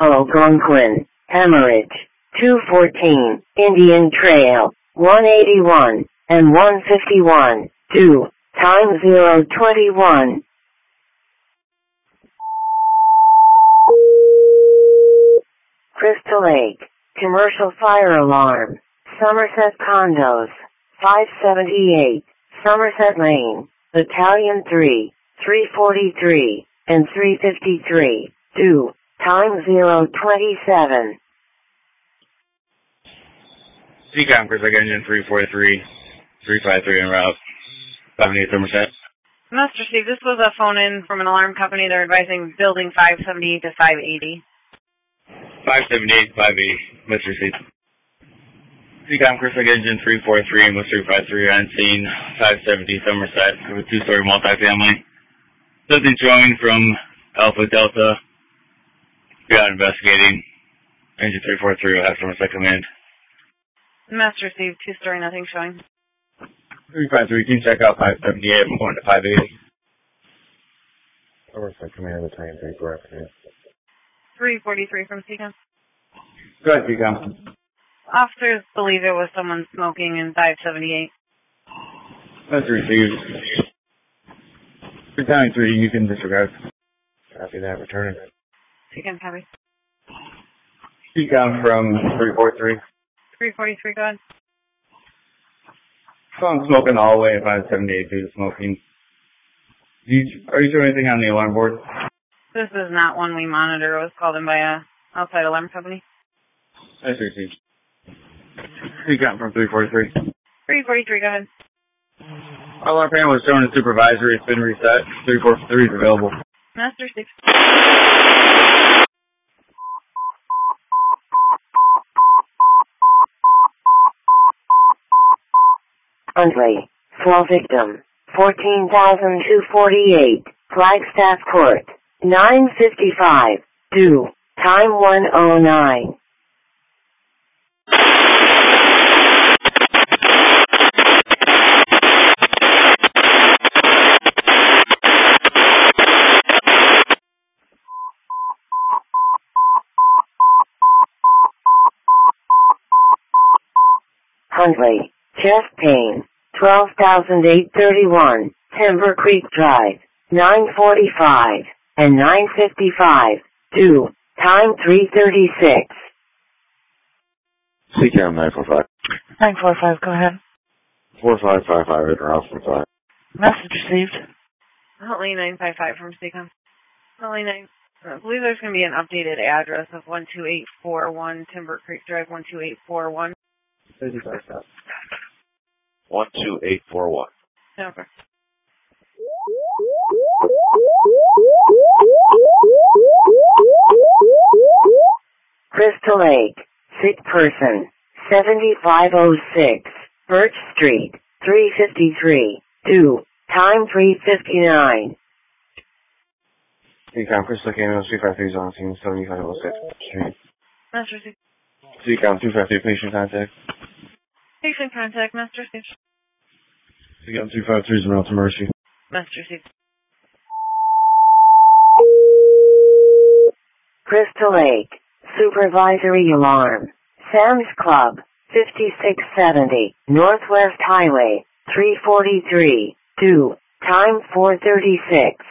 Algonquin, hemorrhage, 214, Indian Trail, 181, and 151, 2, time 021. Crystal Lake, commercial fire alarm, Somerset Condos, 578, Somerset Lane, Battalion 3, 343, and 353, 2, time 027. Seacom, Crystal Lake Engine 343, 353 en route, 78 Somerset. Master Steve, this was a phone-in from an alarm company. They're advising building 578 to 580. 578, 580, Mr. C. Seacom, Crystal Lake Engine 343 and 353 on scene, 570 Somerset, with a two-story multifamily. Something showing from Alpha Delta. We are investigating. Engine 343 will have Somerset Command. Master Steve, two-story, nothing showing. 353, can you check out 578? I'm going to 580. Somerset Command, Battalion 343. 343 from Seacom. Go ahead, Seacom. Officers believe it was someone smoking in 578. That's received. Battalion 3, you can disregard. Copy that, returning. Seacom, copy. Seacom from 343. 343, go ahead. Someone smoking the hallway at 578 due to smoking. Are you doing anything on the alarm board? This is not one we monitor. It was called in by a outside alarm company. That's received. Seacom from 343. 343, go ahead. Alarm panel was shown as supervisory. It's been reset. 343 is available. Master Steve. Huntley, fall victim, 14,248, Flagstaff Court, 9:55, due, time 1:09. Huntley, chest pain, 12,831, Timber Creek Drive, 9:45, and 9:55, due, time 3:36. Seacom 945. 945, go ahead. 4555, interrupt from 5. Message received. Huntley 955 from Seacom. Huntley 9. I believe there's going to be an updated address of 12841 Timber Creek Drive, 12841. 12841. Okay. Crystal Lake, sick person, 7506, Birch Street, 353, due, time 3:59. Seacom, Crystal Lake Ambulance 353 is on scene, 7506. Master Steve. Seacom 253, patient contact. Patient contact, Master Steve. Seacom 253 is around to Mercy. Master Steve. Crystal Lake, supervisory alarm, Sam's Club, 5670, Northwest Highway, 343, due, time 4:36.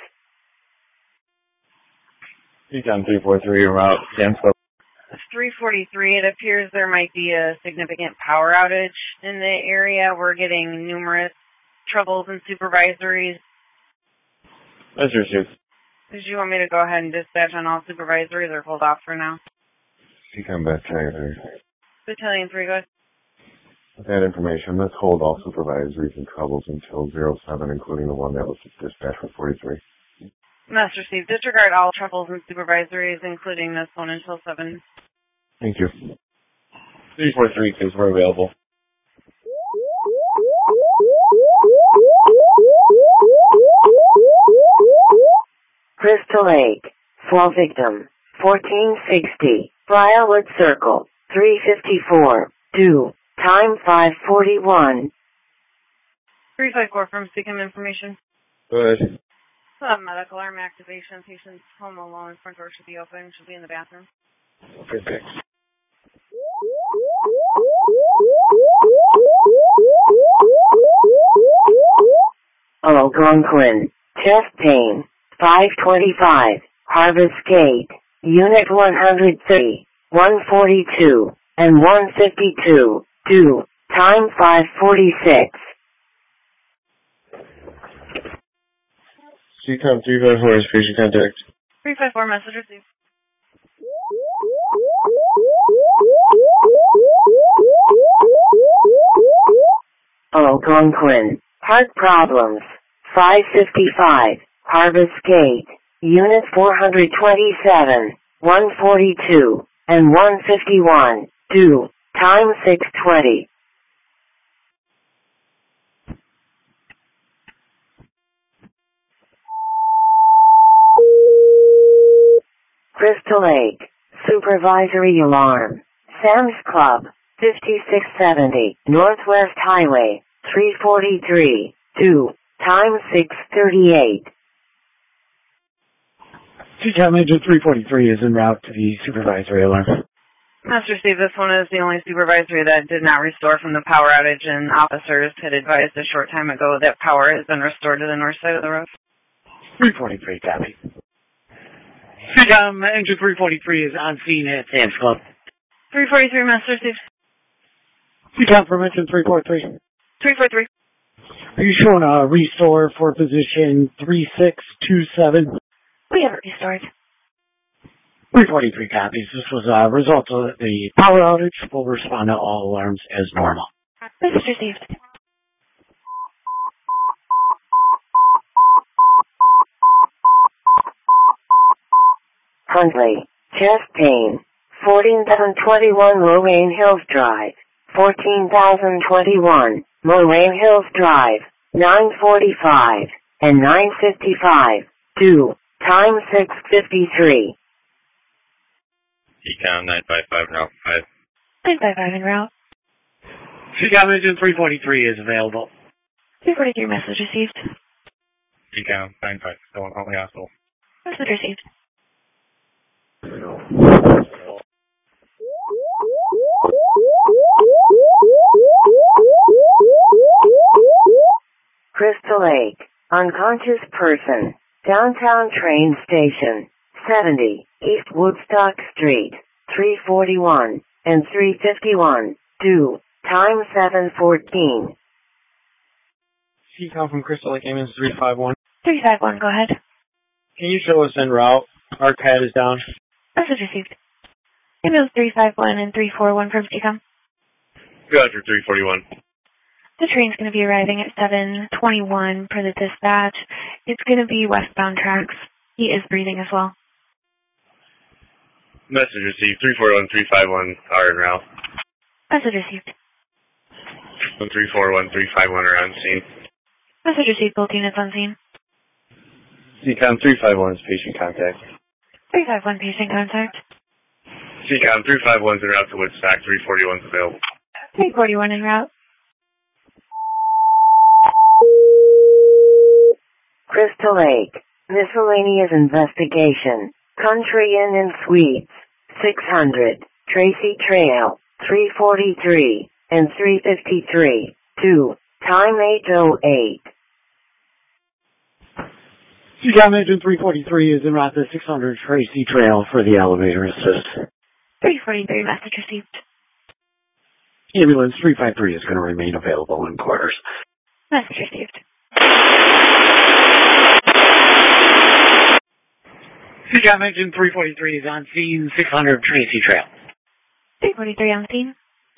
Seacom 343, route Sam's Club. 343, it appears there might be a significant power outage in the area. We're getting numerous troubles and supervisories. That's received. Did you want me to go ahead and dispatch on all supervisories or hold off for now? Seacom Battalion 3. Battalion 3, go ahead. With that information, let's hold all supervisories and troubles until 07, including the one that was dispatched from 43. Master Steve, disregard all troubles and supervisories, including this one until 7. Thank you. 343, because we're available. Crystal Lake, fall victim, 1460, Briarwood Circle, 354, due, time 5:41. 354 from Seacom information. Good. Medical arm activation. Patient's home alone. Front door should be open. Should be in the bathroom. Good, thanks. Algonquin, chest pain, 525, Harvest Gate, Unit 103, 142, and 152, due, time 5:46. CCOM 354 is patient contact. 354, message received. Algonquin, heart problems, 555, Harvest Gate, Unit 427, 142, and 151, due, time 6:20. Crystal Lake, supervisory alarm, Sam's Club, 5670, Northwest Highway, 343, due, time 6:38. CCOM Agent 343 is en route to the supervisory alarm. Master Steve, this one is the only supervisory that did not restore from the power outage, and officers had advised a short time ago that power has been restored to the north side of the road. 343, copy. CCOM Engine 343 is on scene at Sam's Club. 343, Master Steve. CCOM from Engine 343. 343. Are you showing a restore for position 3627? We have it restored. 343 copies. This was a result of the power outage. We'll respond to all alarms as normal. Message received. Huntley, chest pain, 14,721 Moraine Hills Drive, 14,021 Moraine Hills Drive, 9:45 and 9:55, due, time 6:53. CCOM 955 Route 5. 955 en route. CCOM Engine 343 is available. 343, message received. CCOM 95, going only hospital. Message received. Crystal Lake, unconscious person, downtown train station, 70, East Woodstock Street, 341 and 351, due, time 7:14. CCOM from Crystal Lake Ambulance 351. 351, go ahead. Can you show us en route? Our CAD is down. Message received. Ambulance 351 and 341 from CCOM. Roger, 341. The train's going to be arriving at 7:21 per the dispatch. It's going to be westbound tracks. He is breathing as well. Message received, 341, 351 are en route. Message received. 341, 351 are on scene. Message received, both units on scene. CCOM 351 is patient contact. 351 patient contact. CCOM 351 is en route to Woodstock, 341 is available. 341 en route. Crystal Lake, miscellaneous investigation, Country Inn and Suites, 600, Tracy Trail, 343 and 353, due, time 8:08. CCOM Engine 343 is en route to 600 Tracy Trail for the elevator assist. 343, message received. Ambulance 353 is going to remain available in quarters. Message received. CCOM Engine 343 is on scene, 600 Tracy Trail. 343 on scene.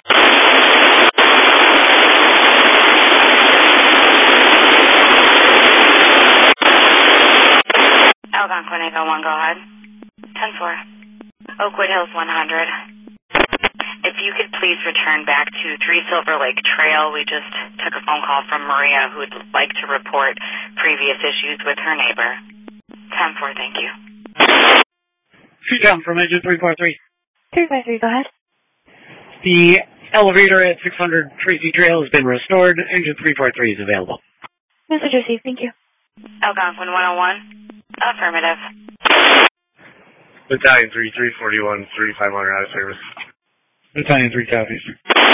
Algonquin 801, go ahead. 10-4. Oakwood Hills 100. If you could please return back to 3 Silver Lake Trail. We just took a phone call from Maria who would like to report previous issues with her neighbor. 10-4, thank you. CCOM from Engine 343. 353, go ahead. The elevator at 600 Tracy Trail has been restored. Engine 343 is available. Message received, thank you. Algonquin 101. Affirmative. Battalion 3, 341, 3500 out of service. Battalion 3 copies.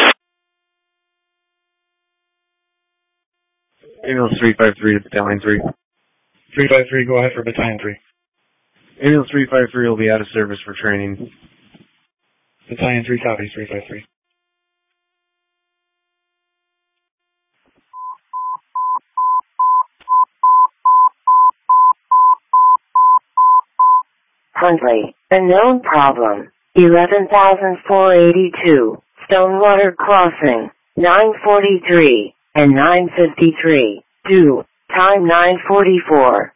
Ambulance 353 to Battalion 3. 353, go ahead for Battalion 3. Ambulance 353 will be out of service for training. Battalion 3 copies, 353. Huntley, a known problem. 11,482, Stonewater Crossing, 943, and 953, due, time 944.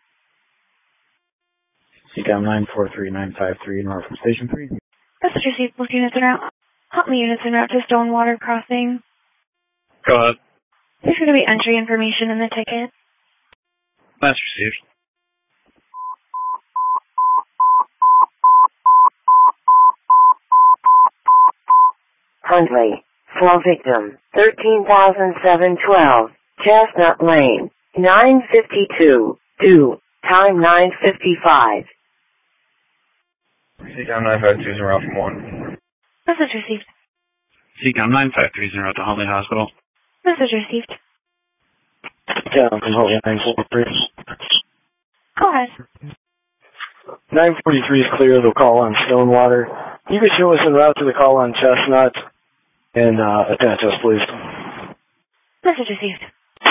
CCOM 943953, north from Station 3. Message received. Both units en route. Huntley units en route to Stonewater Crossing. Go ahead. There's going to be entry information in the ticket. That's received. Huntley, fall victim, 13,712, Chestnut Lane, 952, due, time 9:55. CCOM 952 is en route from 1. Message received. CCOM 953 is en route to Huntley Hospital. Message received. CCOM from Huntley 943. Go ahead. 943 is clear. They'll call on Stonewater. You could show us en route to the call on Chestnut and attach us, please. Message received.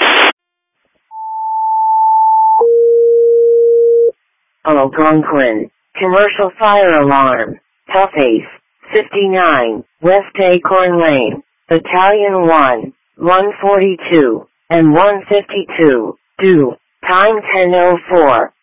Algonquin, commercial fire alarm, Tough Ace, 59, West Acorn Lane, Battalion 1, 142, and 152, due, time 10:04.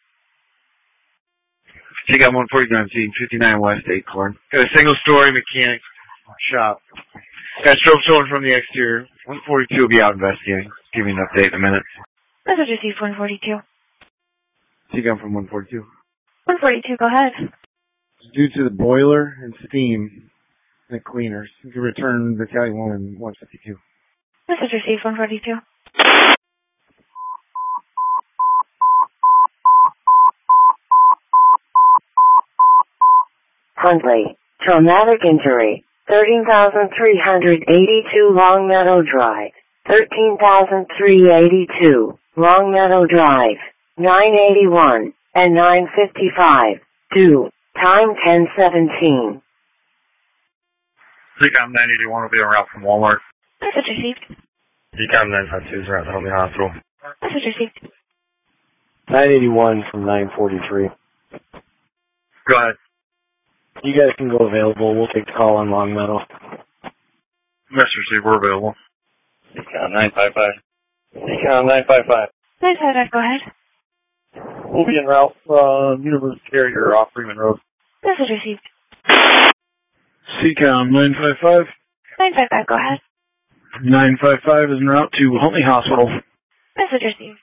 CCOM 149, scene 59 West Acorn. Got a single-story mechanic shop. Got strobe showing from the exterior. 142 will be out investigating. Give me an update in a minute. Message received. 142. CCOM from 142. 142. Go ahead. Due to the boiler and steam and the cleaners, you can return Battalion 1 and 152. Message received. 142. Huntley, traumatic injury, 13,382 Longmeadow Drive, 13,382 Longmeadow Drive, 981 and 955, due, time 10:17. CCOM 981 will be en route from Walmart. Message received. CCOM 952 is en route to Huntley Hospital. Message received. 981 from 943. Go ahead. You guys can go available. We'll take the call on Longmeadow. Message received, we're available. CCOM 955. CCOM 955. 955. Go ahead. We'll be en route, Universal Carrier off Freeman Road. Message received. CCOM 955. 955. Go ahead. 955 is en route to Huntley Hospital. Message received.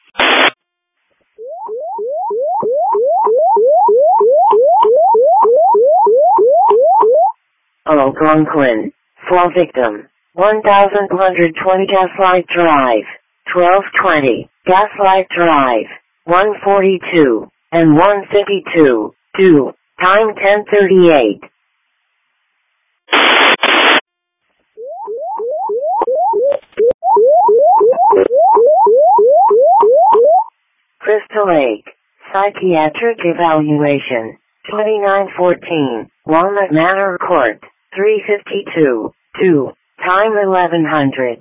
Algonquin, fall victim, 1,220 Gaslight Drive, 1220 Gaslight Drive, 142 and 152, due, time 10:38. Crystal Lake, psychiatric evaluation, 2914, Walnut Manor Court, 352, 2, time 1100.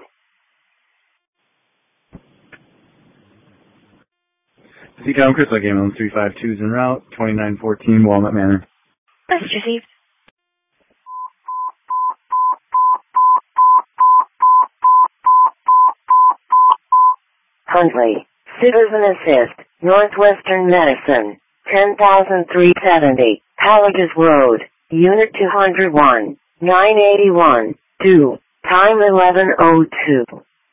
CCOM Crystal Lake Ambulance 352 is en route, 2914 Walnut Manor. Message received. Huntley, Citizen Assist, Northwestern Medicine, 10,370, Halligus Road, Unit 201, 981, due, time 11:02.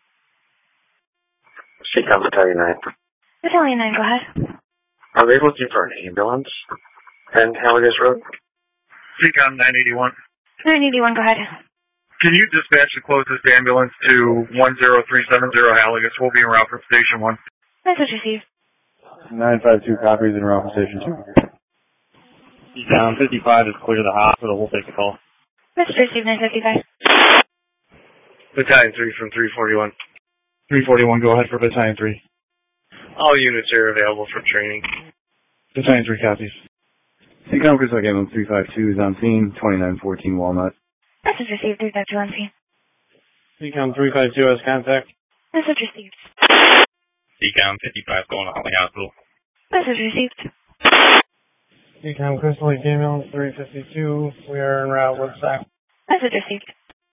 CCOM Battalion 9. Battalion 9. Go ahead. Are they looking for an ambulance? 10 Halligus Road? CCOM 981. 981. Go ahead. Can you dispatch the closest ambulance to 10370 Halligus? We'll be en route from Station 1. Message received. 952 copies en route from Station 2. Down 55 is clear to the hospital. We'll take the call. Message received 955. Battalion 3 from 341. 341, go ahead for Battalion 3. All units are available for training. Battalion 3 copies. Seacom Crystal Game 352 is on scene, 2914 Walnut. Message received 352 on scene. Seacom 352 has contact. Message received. Seacom 55 going to Holly Hospital. Message received. Seacom Crystal Lake Ambulance 352. We are en route. Woodstock. Message received.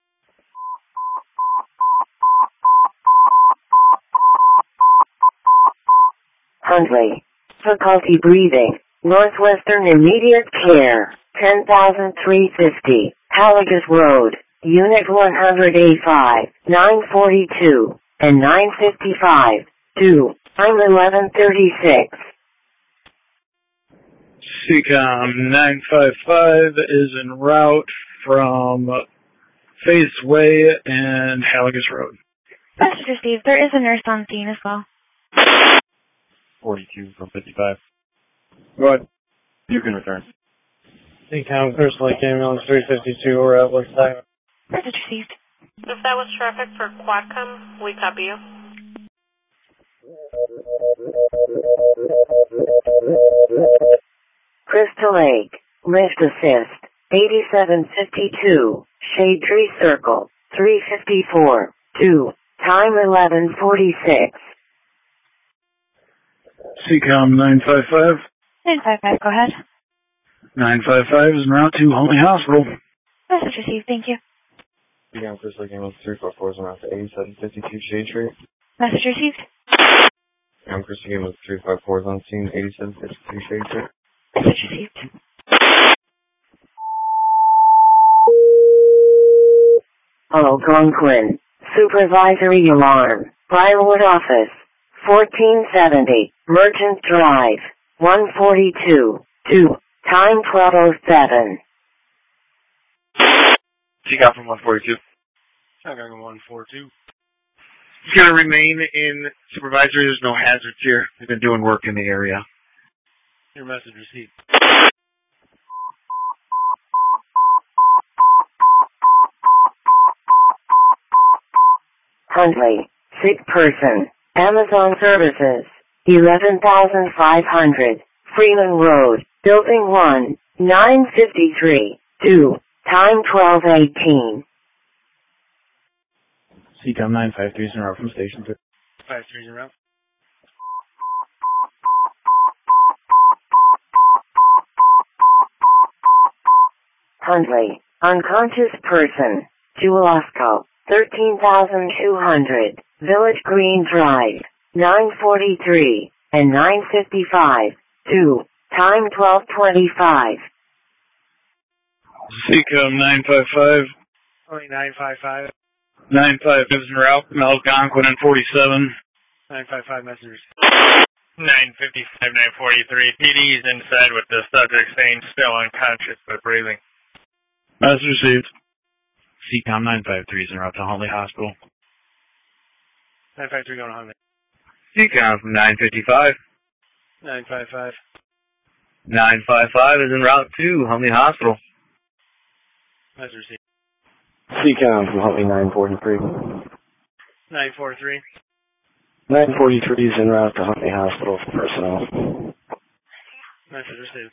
Hundley. Difficulty breathing. Northwestern Immediate Care. 10,350. Halligus Road. Unit 100A5. 942. And 955. 2. Time 11:36. Seacom 955 is en route from Faith Way and Halligus Road. Message received. There is a nurse on scene as well. 42 from 55. Go ahead. You can return. Seacom Crystal Lake Ambulance 352. We're at Woodstock. Message received. If that was traffic for Quadcom, we copy you. Crystal Lake. Lift assist. 8752. Shade Tree Circle. 354. 2. Time 11:46. Seacom 955. 955, go ahead. 955 is en route to Holly Hospital. Message received, thank you. Seacom Crystal Lake Ambulance 344 is en route to 8752 Shade Tree. Message received. Seacom Crystal Lake Ambulance 354 is on scene, 8752 Shade Tree. Message received. Algonquin. Supervisory alarm. Briarwood office. 1470. Merchant Drive. 142. 2. Time 12:07. Seacom from 142. Seacom 142. It's going to remain in supervisory. There's no hazards here. We've been doing work in the area. Your message received. Hundley. Sick person. Amazon Services. 11,500. Freeman Road. Building 1. 953. 2. Time 12:18. Seacom 953 is en route from Station 2. 53 is en route. Hundley. Unconscious person. Jewelosco. 13,200. Village Green Drive. 943. And 955. 2. Time 12:25. Seacom 955. Only 955. 955 is en route from Algonquin and 47. 955 messengers. 955, 943. PD is inside with the subject saying still unconscious but breathing. Message received. Seacom 953 is en route to Holly Hospital. 953 going to Huntley. Seacom from 955. 955. 955 is en route to Huntley Hospital. Message received. Seacom from Huntley 943. 943. 943 is en route to Huntley Hospital for personnel. Message received.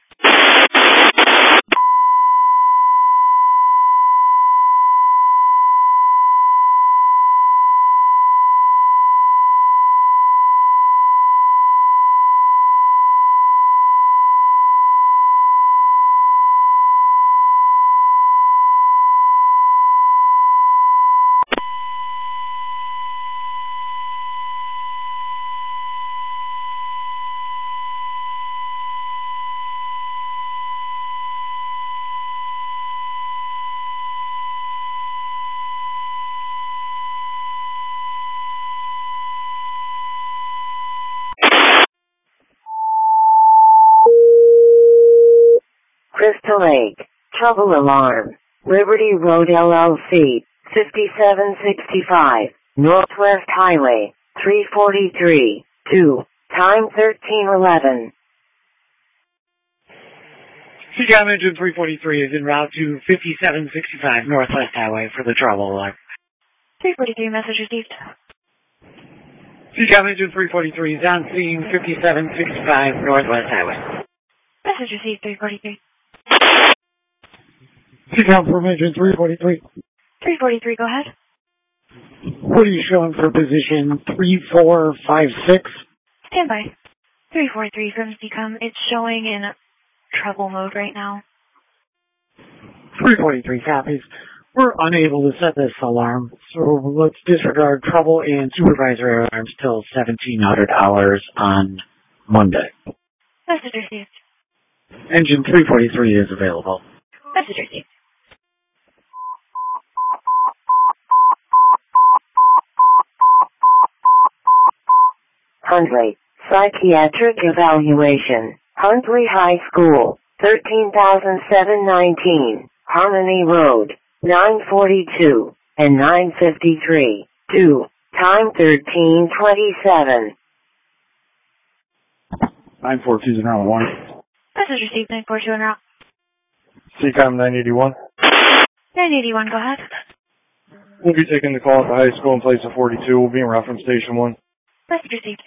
Crystal Lake. Trouble alarm. Liberty Road LLC. 5765. Northwest Highway. 343. 2. Time 13:11. CCOM engine 343 is en route to 5765 Northwest Highway for the travel alarm. 343, message received. CCOM engine 343 is on scene 5765 Northwest Highway. Message received, 343. CCOM from engine 343. 343, go ahead. What are you showing for position 3456? Stand by. 343 from CCOM. It's showing in trouble mode right now. 343 copies. We're unable to set this alarm, so let's disregard trouble and supervisory alarms till 1700 hours on Monday. Message received. Engine 343 is available. Message received. Hundley, Psychiatric Evaluation, Hundley High School, 13,719, Harmony Road, 942 and 953, 2, time 13:27. 942 is around 1. Message received, 942 en route. CCOM 981. 981, go ahead. We'll be taking the call at the high school in place of 42. We'll be en route from Station 1. Message received.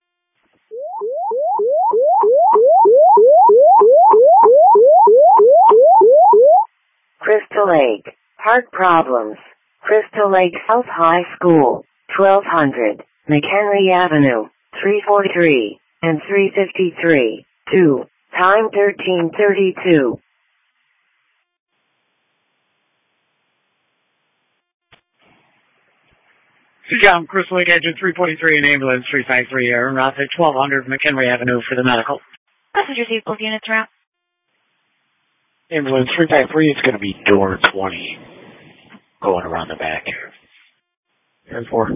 Crystal Lake, heart problems. Crystal Lake South High School, 1200, McHenry Avenue, 343 and 353, 2, time 13:32. CCOM Crystal Lake engine 343 and ambulance 353 are en route to 1200 McHenry Avenue for the medical. Message received, both units en route. Ambulance 353 is going to be door 20. Going around the back. Here's 4.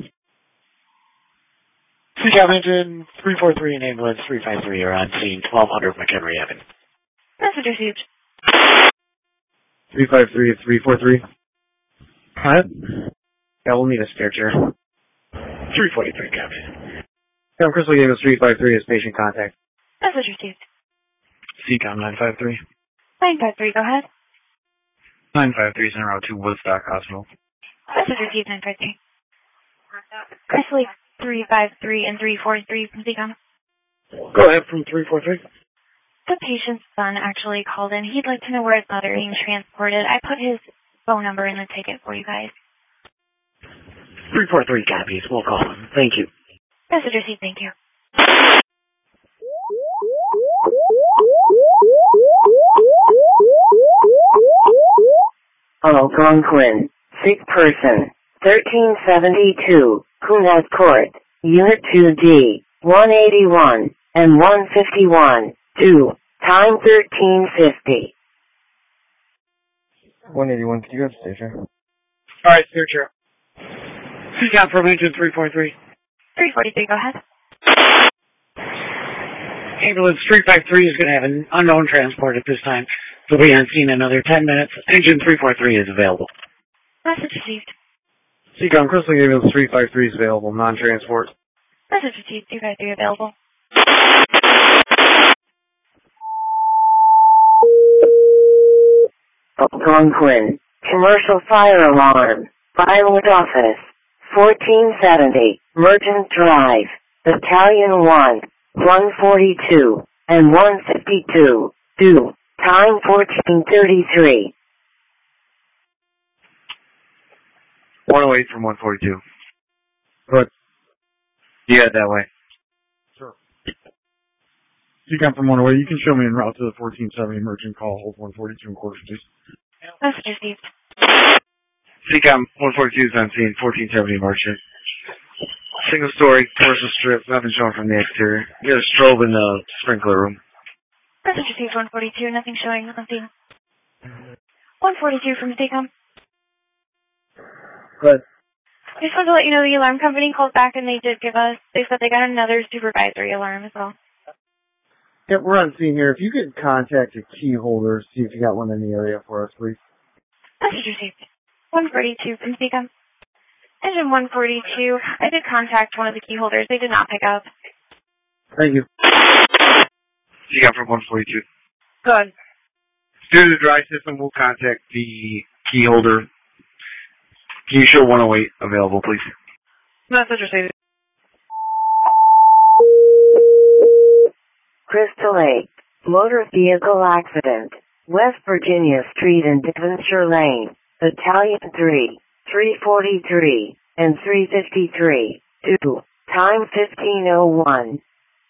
CCOM engine 343 and ambulance 353 are on scene 1200 McHenry Avenue. Message received. 353 at 343. What? Yeah, we'll need a spare chair. 343 copy. Crystal Lake 353 is patient contact. Message received. CCOM 953. 953, go ahead. 953 is en route to Woodstock Hospital. Message received, 953. Crystal Lake 353 and 343 from CCOM. Go ahead from 343. The patient's son actually called in. He'd like to know where his mother is being transported. I put his phone number in the ticket for you guys. 343 copies. We'll call him. Thank you. Message received, thank you. Algonquin, sick person, 1372, Kunaz Court, Unit 2D, 181 and 151, 2, time 13:50. 181, can you go to station? Alright, spare chair. CCOM from engine 343. 343, go ahead. Ambulance 353 is going to have an unknown transport at this time. They'll be on scene in another 10 minutes. Engine 343 is available. Message received. CCOM Crystal Lake ambulance 353 is available, non-transport. Message received, 353 available. Algonquin, commercial fire alarm, Vinewood office, 1470, Merchant Drive, Battalion 1, 142 and 152, 2, time 14:33. 108 from 142. Good. Yeah, that way. Sure. You come from 108, you can show me en route to the 1470 Merchant call, hold 142 in quarters, please. Message received. CCOM 142 is on scene, 1470 Merchant. Single story, commercial strip, nothing shown from the exterior. You got a strobe in the sprinkler room. Message received, 142, nothing showing, nothing. 142 from CCOM. Good. I just wanted to let you know the alarm company called back and they said they got another supervisory alarm as well. Yeah, we're on scene here. If you could contact your key holder, see if you got one in the area for us, please. Message received. 142 from CCOM. Engine 142, I did contact one of the key holders. They did not pick up. Thank you. CCOM from 142. Good. Due to the dry system, we'll contact the key holder. Can you show 108 available, please? Message received. Crystal Lake, motor vehicle accident, West Virginia Street and Devonshire Lane, Battalion 3, 343, and 353, 2, time 15:01.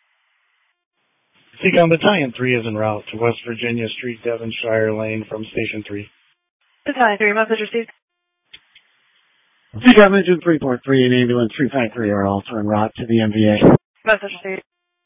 Seacom Battalion 3 is en route to West Virginia Street, Devonshire Lane from Station 3. Battalion 3, message received. Seacom Engine 343 and Ambulance 353 are also en route to the MVA. Message received.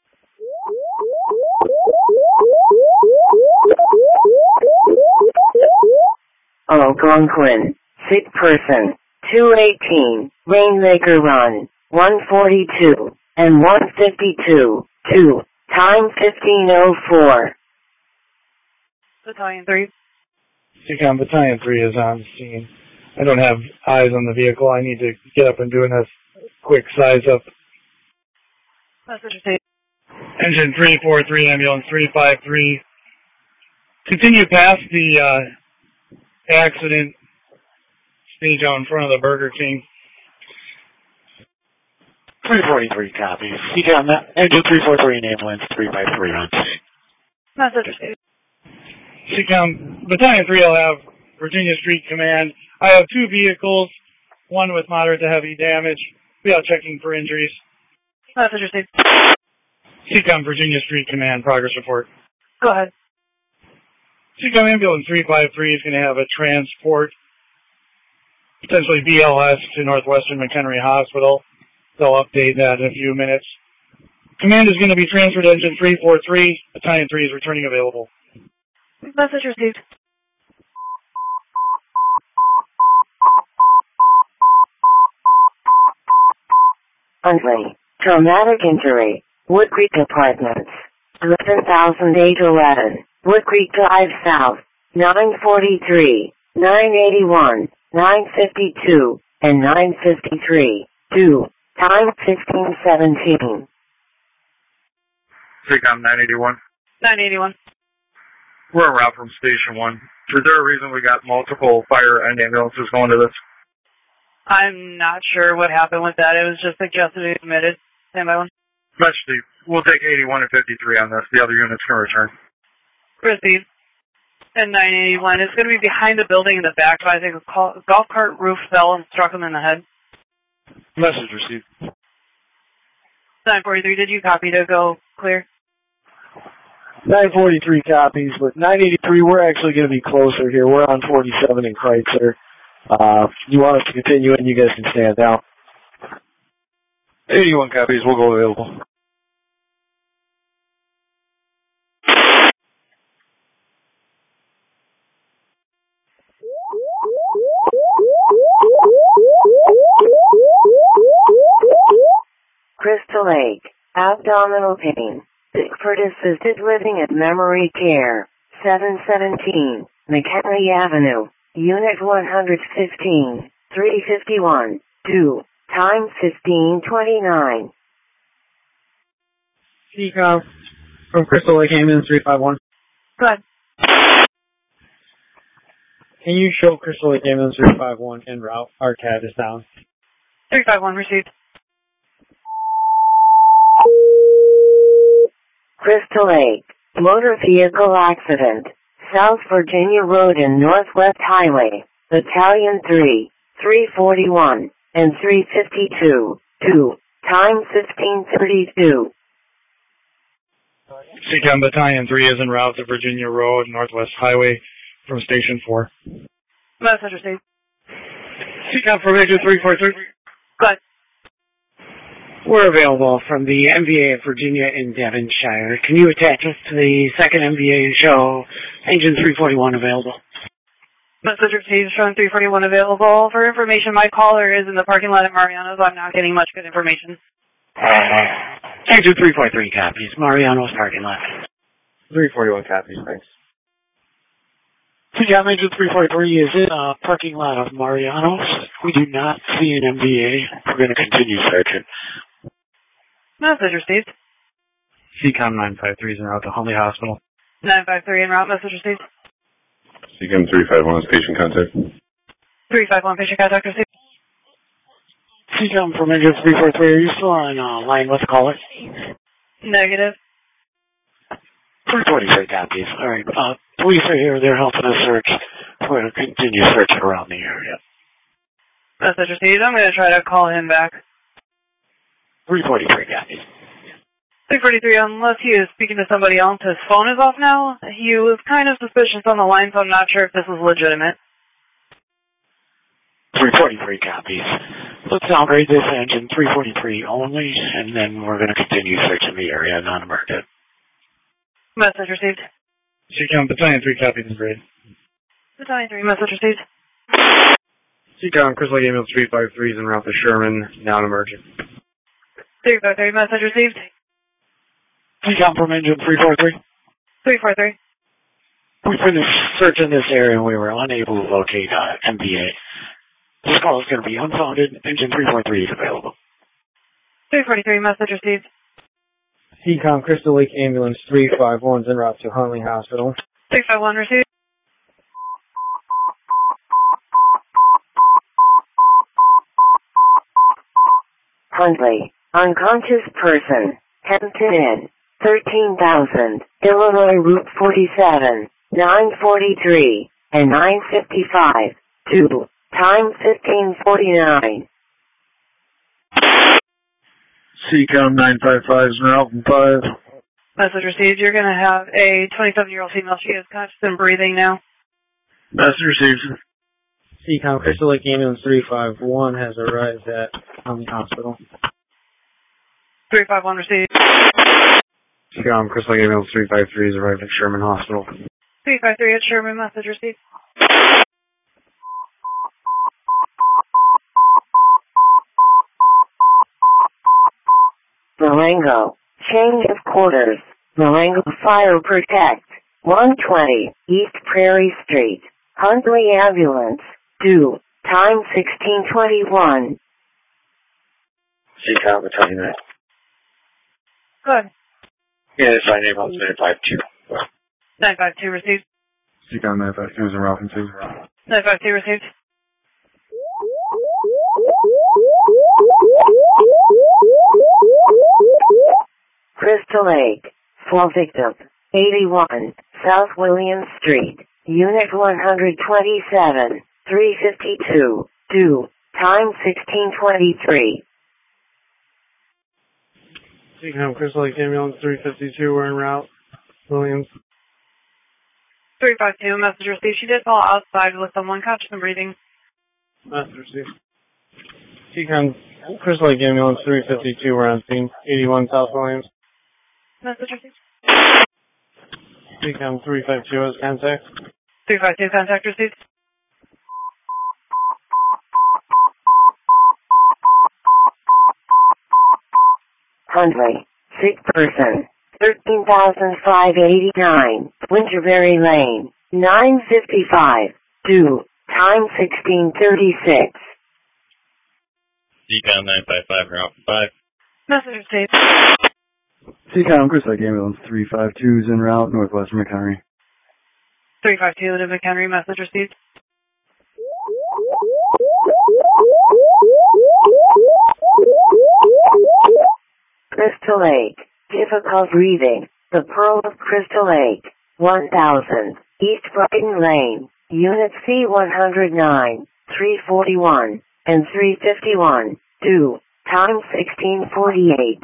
Algonquin, sick person, 218, Rainmaker Run, 142, and 152, 2, time 15:04. Battalion 3. Seacom Battalion 3 is on scene. I don't have eyes on the vehicle. I need to get up and do a quick size up. Message received. Engine 343, Ambulance 353. Continue past the accident stage out in front of the Burger King. 343 copies. Seacom Engine 343 and Ambulance 353 on scene. Message received. Seacom Battalion 3 will have Virginia Street Command. I have two vehicles, one with moderate to heavy damage. We are checking for injuries. Message received. Seacom Virginia Street Command, progress report. Go ahead. Seacom Ambulance 353 is going to have a transport, potentially BLS, to Northwestern McHenry Hospital. They'll update that in a few minutes. Command is going to be transferred to Engine 343. Battalion 3 is returning available. Message received. Huntley, traumatic injury, Wood Creek Apartments, 11,811, Wood Creek Drive South, 943, 981, 952, and 953, 2, time 15:17. Seacom 981. 981. We're en route from Station 1. Is there a reason we got multiple fire and ambulances going to this? I'm not sure what happened with that. It was just suggested to be submitted. Stand by one. Especially, we'll take 81 and 53 on this. The other units can return. Received. And 981 is going to be behind the building in the back, so I think a golf cart roof fell and struck him in the head. Message received. 943, did you copy to go clear? 943 copies, but 983, we're actually going to be closer here. We're on 47 in Kreitzer. You want us to continue and you guys can stand down. 81 copies, we'll go available. Crystal Lake, abdominal pain, Bickford Assisted Living at Memory Care, 717, McHenry Avenue, Unit 115, 351, 2, time 15:29. Seacom from Crystal Lake Ambulance 351. Go ahead. Can you show Crystal Lake Ambulance 351 en route? Our CAD is down. 351 received. Crystal Lake, motor vehicle accident, South Virginia Road and Northwest Highway, Battalion 3, 341, and 352, 2, time 15:32. Seacom Battalion 3 is en route to Virginia Road, Northwest Highway from Station 4. Message received. Seacom from Engine 343. Go ahead. We're available from the MVA of Virginia in Devonshire. Can you attach us to the second MVA and show Engine 341 available? Message received, showing 341 available. For information, my caller is in the parking lot at Mariano's. I'm not getting much good information. Engine 343 copies. Mariano's parking lot. 341 copies, thanks. Seacom Engine 343 is in a parking lot of Mariano's. We do not see an MVA. We're going to continue searching. Message received. Seacom 953 is en route to Huntley Hospital. 953 en route. Message received. CCAM 351 is patient contact. 351 patient contact received. CCAM from engine 343, are you still on line with the caller? Negative. 343 copies. All right. Police are here. They're helping us search. We're going to continue searching around the area. Message received. I'm going to try to call him back. 343 copies. 343, unless he is speaking to somebody else, his phone is off now. He was kind of suspicious on the line, so I'm not sure if this is legitimate. 343 copies. Let's downgrade this engine 343 only, and then we're going to continue searching the area non-emergent. Message received. CCAM Battalion 3 copies and grade. Battalion 3, message received. CCAM Crystal Lake Ambulance 353 is en route to Sherman, non-emergent. 353, message received. CCAM from engine 343. 343. We finished searching this area and we were unable to locate MBA. This call is going to be unfounded. Engine 343 is available. 343, message received. CCAM Crystal Lake Ambulance 351 is en route to Huntley Hospital. 351 received. Huntley, unconscious person, Hampton Inn, 13,000, Illinois Route 47, 943, and 955, 2, time 1549. CCAM 955 is now open 5. Message received. You're going to have a 27-year-old female. She is conscious and breathing now. Message received. CCAM Crystal Lake Ambulance 351 has arrived at Huntley Hospital. 351 received. CCAM Crystal Lake Ambulance 353 has arrived at Sherman Hospital. 353 at Sherman, message received. Marengo, change of quarters, Marengo Fire Protect, 120, East Prairie Street, Huntley Ambulance, due, time 1621. CCAM Battalion 9. Good. Yeah, it's my name. 952. 952 received. CCAM 952 is en route to 952 received. Crystal Lake, fall victim, 81, South William Street, Unit 127, 352, due, time 1623. CCAM Crystal Lake Ambulance 352, we're en route. Williams. 352, message received. She did fall outside with someone conscious and breathing. Message received. CCAM Crystal Lake Ambulance 352, we're on scene. 81 South Williams. Message received. CCAM 352 has contact. 352, contact received. Huntley, sick person, 13,589, Winterberry Lane, 955, due, time 1636. CCAM 955, route 5. Message received. CCAM Crystal Lake Ambulance 352 is en route, northwestern McHenry. 352 to McHenry, message received. Crystal Lake, difficult breathing, the Pearl of Crystal Lake, 1000, East Brighton Lane, Unit C109, 341, and 351, due, time 1648.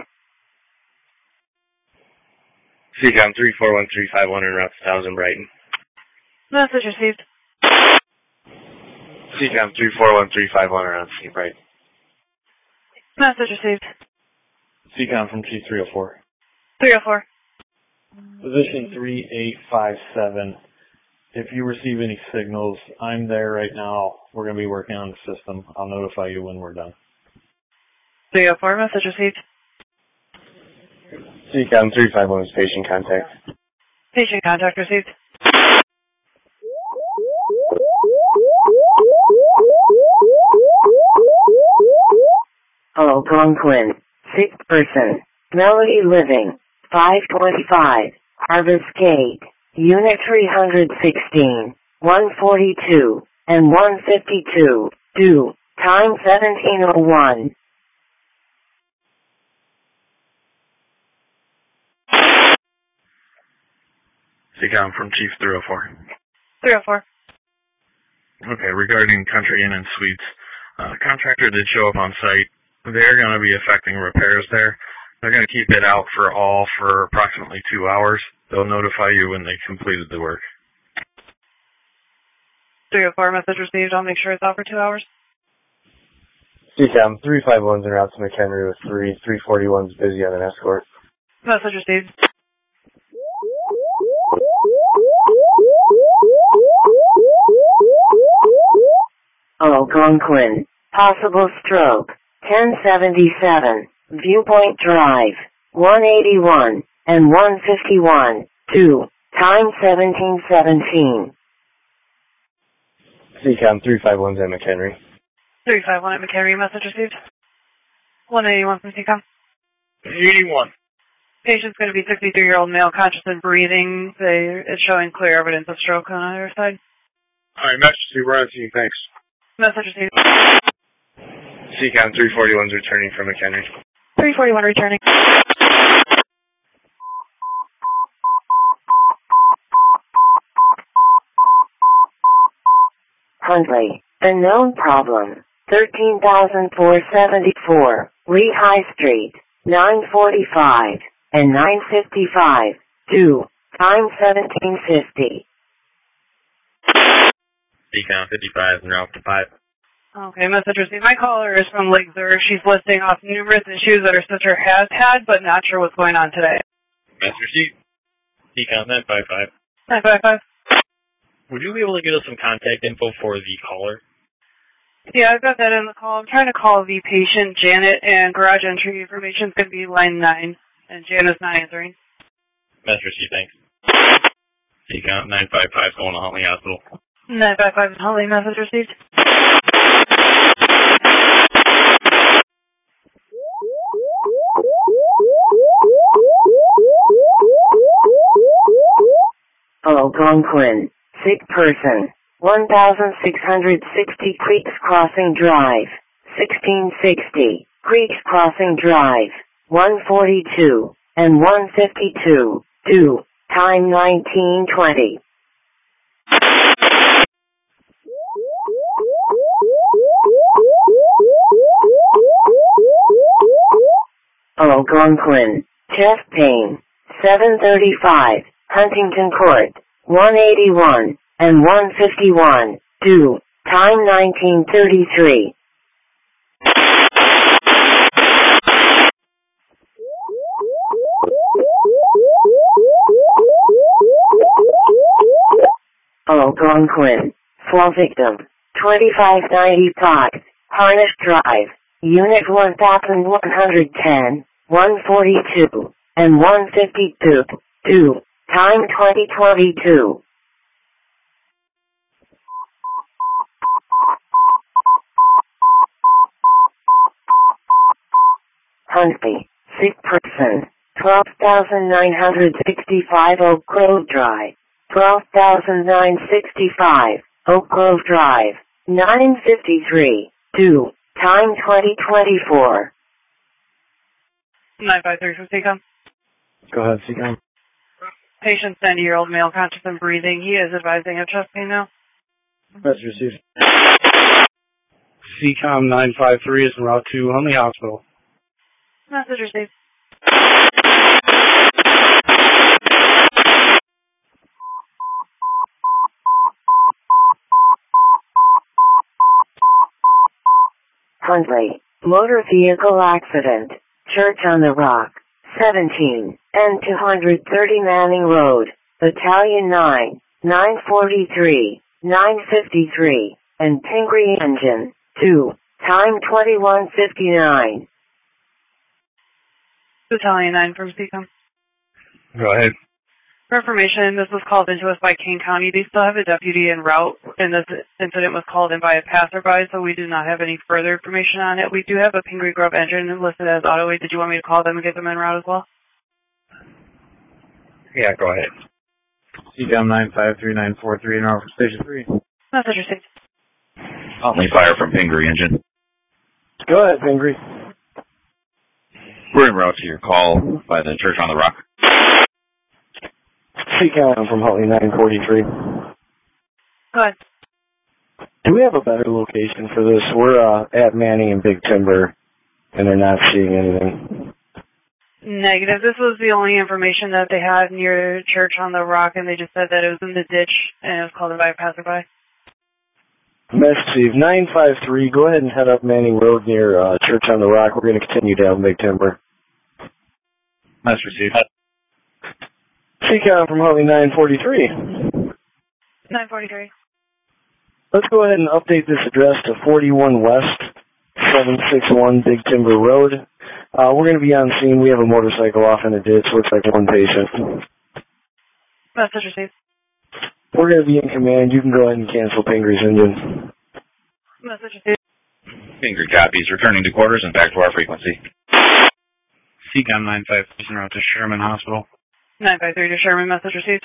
CCAM 341351 en route to 1000 Brighton. Message received. CCAM 341351 around C Brighton. Message received. CCAM from G304. 304. Position 3857. If you receive any signals, I'm there right now. We're going to be working on the system. I'll notify you when we're done. 304, message received. CCAM 351 is patient contact. Patient contact received. Algonquin, sick person, Melody Living, 525, Harvest Gate, Unit 316, 142, and 152, due, time 17:01. CCOM from Chief 304. 304. Okay, regarding Country Inn and Suites, contractor did show up on site. They're going to be affecting repairs there. They're going to keep it out for approximately 2 hours. They'll notify you when they completed the work. 304, message received. I'll make sure it's out for 2 hours. CCOM 351's en route to McHenry with 341's busy on an escort. Message received. Algonquin, possible stroke, 1077, Viewpoint Drive, 181, and 151, due, time 17:17. CCOM 351's at McHenry. 351 at McHenry, message received. 181 from CCOM. 81. Patient's going to be 63-year-old male, conscious and breathing. It's showing clear evidence of stroke on either side. All right, message to we're on scene. Thanks. Message received. CCOM 341's returning from McHenry. 341 returning. Huntley, the known problem, 13,474, Lee High Street, 945, and 955, due, time 17:50. CCOM 55 en route to 5. Okay, message received. My caller is from Lake Zurich. She's listing off numerous issues that her sister has had, but not sure what's going on today. Message received. CCOM 955. 955. Would you be able to get us some contact info for the caller? Yeah, I've got that in the call. I'm trying to call the patient, Janet, and garage entry information is going to be line 9, and Janet's not answering. Message received, thanks. CCOM 955 going to Huntley Hospital. 955 Huntley, message received. Algonquin, sick person, 1,660 Creeks Crossing Drive, 1660, Creeks Crossing Drive, 142, and 152, due, time 19:20. Algonquin, chest pain, 735, Huntington Court, 181, and 151, due, time 19:33. Algonquin, fall victim, 2595, Harness Drive, Unit 1110, 142, and 152, due, time 2022. Huntley, sick person, 12,965 Oak Grove Drive, 12,965 Oak Grove Drive, 953, due, time 2024. 953 from CCOM. Go ahead, CCOM. Patient, 90-year-old male, conscious and breathing. He is advising of chest pain now. Message received. CCOM 953 is en route to Huntley Hospital. Message received. Huntley, motor vehicle accident, Church on the Rock, 17, and 230 Manning Road, Battalion 9, 943, 953, and Pingree Engine, 2, time 21:59. Battalion 9 from CCOM. Go ahead. For information, this was called into us by King County. They still have a deputy en route, and this incident was called in by a passerby, so we do not have any further information on it. We do have a Pingree Grove engine listed as auto aid. Did you want me to call them and get them en route as well? Yeah, go ahead. CCOM 953-943 in Norfolk Station 3. Message received. Only fire from Pingree engine. Go ahead, Pingree. We're en route to your call by the Church on the Rock. CCOM from Huntley 943. Go ahead. Do we have a better location for this? We're at Manning and Big Timber, and they're not seeing anything. Negative. This was the only information that they had near Church on the Rock, and they just said that it was in the ditch, and it was called in by a passerby. Message 953, go ahead and head up Manning Road near Church on the Rock. We're going to continue down Big Timber. Message received. CCOM from Huntley 943. 943. Let's go ahead and update this address to 41 West, 761 Big Timber Road. We're going to be on scene. We have a motorcycle off in a ditch. Looks like one patient. Message received. We're going to be in command. You can go ahead and cancel Pingree's engine. Message received. Pingree copies. Returning to quarters and back to our frequency. CCOM 953 en route to Sherman Hospital. 953 to Sherman. Message received.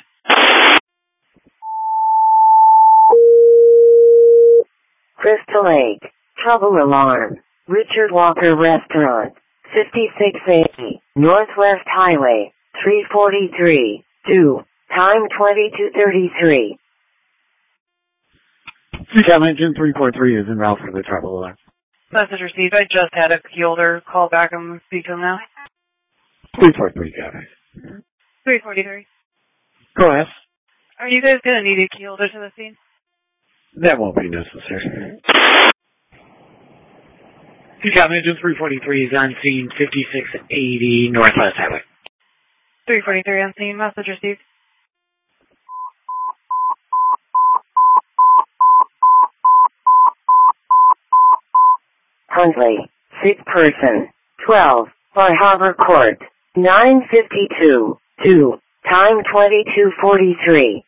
Crystal Lake. Trouble alarm. Richard Walker Restaurant. 5680. Northwest Highway. 343. 2. Time 22:33. CCOM engine 343 is en route for the trouble alarm. Message received. I just had a key holder call back. I'm going to speak to him now. 343, copy. 343. Go ahead. Are you guys going to need a key holder to the scene? That won't be necessary. CCOM engine 343 is on scene 5680 Northwest Highway. 343 on scene. Message received. Huntley. Sick person. 12. Bar Harbor Court. 952. 2. Time 22:43.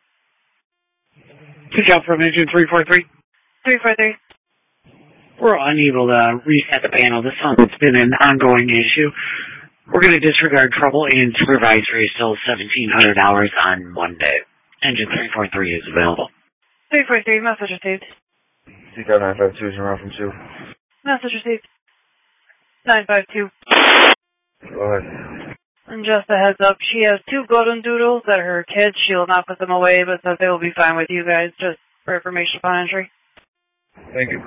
CCOM from engine 343. 343. We're unable to reset the panel. This one's been an ongoing issue. We're going to disregard trouble and supervisory till $1,700 on Monday. Engine 343 is available. 343. Message received. CCOM 952 is en route from 2. Message received. 952. Go ahead. And just a heads up, she has 2 golden doodles that are her kids. She will not put them away, but says they will be fine with you guys, just for information upon entry. Thank you.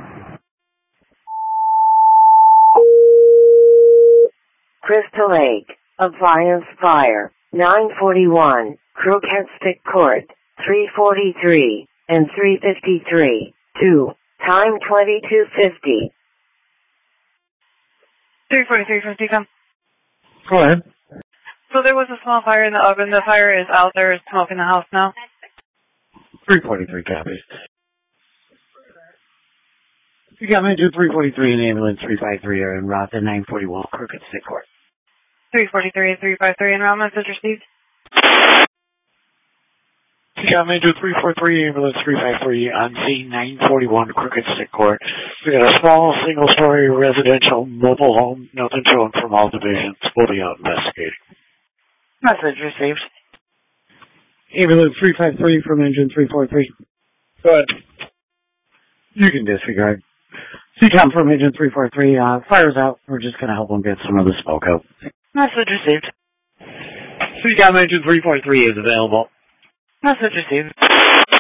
Crystal Lake. Appliance fire. 941. Crooked Stick Court. 343 and 353. 2. Time 22:50. 343 from CCOM. Go ahead. So there was a small fire in the oven. The fire is out. There is smoke in the house now. 343 copies. CCOM engine 343 and ambulance 353 are en route to 941 Crooked Stick Court. 343 and 353 en route. Message received. CCOM engine 343, ambulance 353 on scene 941 Crooked Stick Court. We got a small single-story residential mobile home. Nothing shown from all divisions. We'll be out investigating. Message received. Ambulance 353 from engine 343. Go ahead. You can disregard. CCOM from engine 343. Fire's out. We're just going to help them get some of the smoke out. Message received. CCOM engine 343 is available. Message received.